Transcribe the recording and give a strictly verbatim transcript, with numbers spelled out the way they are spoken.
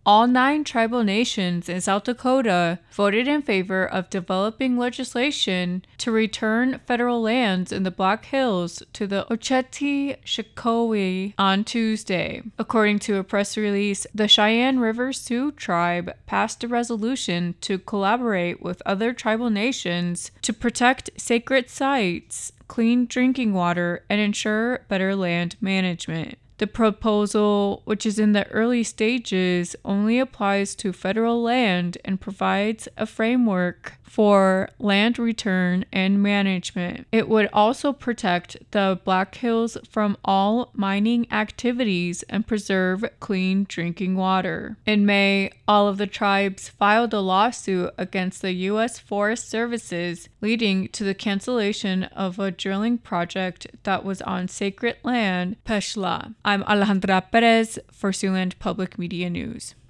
all nine tribal nations in South Dakota voted in favor of developing legislation to return federal lands in the Black Hills to the Oceti-Sakowee on Tuesday. According to a press release, the Cheyenne River Sioux tribe passed a resolution to collaborate with other tribal nations to protect sacred sites, clean drinking water, and ensure better land management. The proposal, which is in the early stages, only applies to federal land and provides a framework for land return and management. It would also protect the Black Hills from all mining activities and preserve clean drinking water. In May, all of the tribes filed a lawsuit against the U S Forest Services, leading to the cancellation of a drilling project that was on sacred land, Peshla. I'm Alejandra Perez for Siouxland Public Media News.